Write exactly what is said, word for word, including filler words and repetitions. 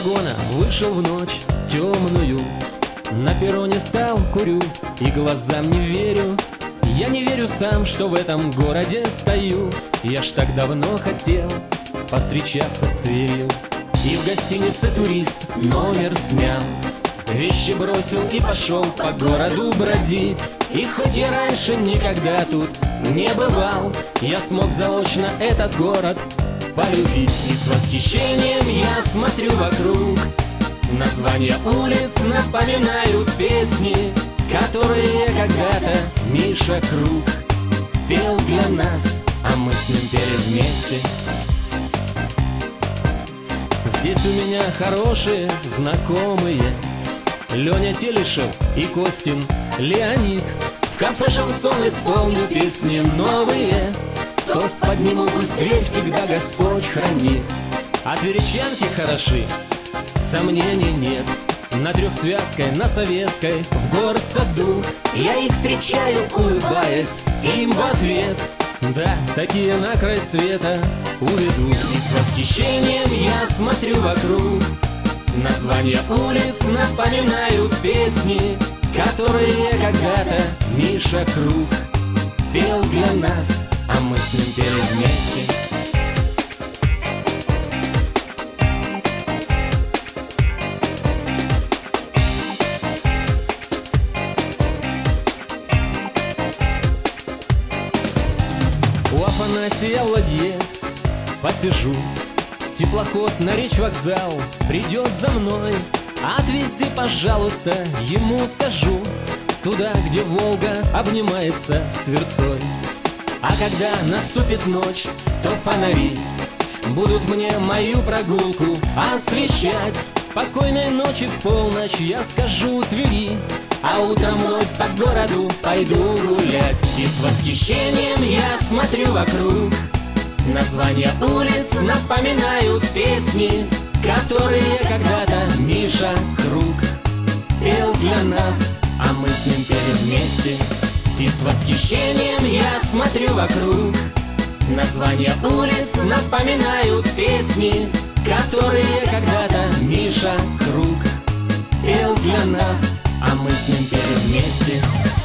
вагона вышел в ночь темную. На перроне стал, курю и глазам не верю. Я не верю сам, что в этом городе стою. Я ж так давно хотел повстречаться с Тверью. И в гостинице турист номер снял, вещи бросил и пошел по городу бродить. И хоть я раньше никогда тут не бывал, я смог заочно этот город полюбить. И с восхищением я смотрю вокруг. Названия улиц напоминают песни, которые когда-то Миша Круг пел для нас, а мы с ним пели вместе. Здесь у меня хорошие знакомые: Леня Телешев и Костин Леонид. В кафе шансон исполню песни новые, тост подниму, пусть Тверь всегда Господь хранит. А тверичанки хороши, сомнений нет. На Трехсвятской, на Советской, в горсаду я их встречаю, улыбаясь им в ответ. Да, такие на край света уведут. И с восхищением я смотрю вокруг. Названия улиц напоминают песни, которые когда-то Миша Круг пел для нас, а мы с ним пели вместе. У Афанасия в ладье посижу, теплоход на речь-вокзал придет за мной. Отвези, пожалуйста, ему скажу, туда, где Волга обнимается с Тверцой. А когда наступит ночь, то фонари будут мне мою прогулку освещать. Спокойной ночи в полночь я скажу Твери, а утром вновь по городу пойду гулять. И с восхищением я смотрю вокруг. Названия улиц напоминают песни, которые когда-то Миша Круг пел для нас, а мы с ним пели вместе. И с восхищением я смотрю вокруг. Названия улиц напоминают песни, которые когда-то Миша Круг пел для нас, а мы с ним пели вместе.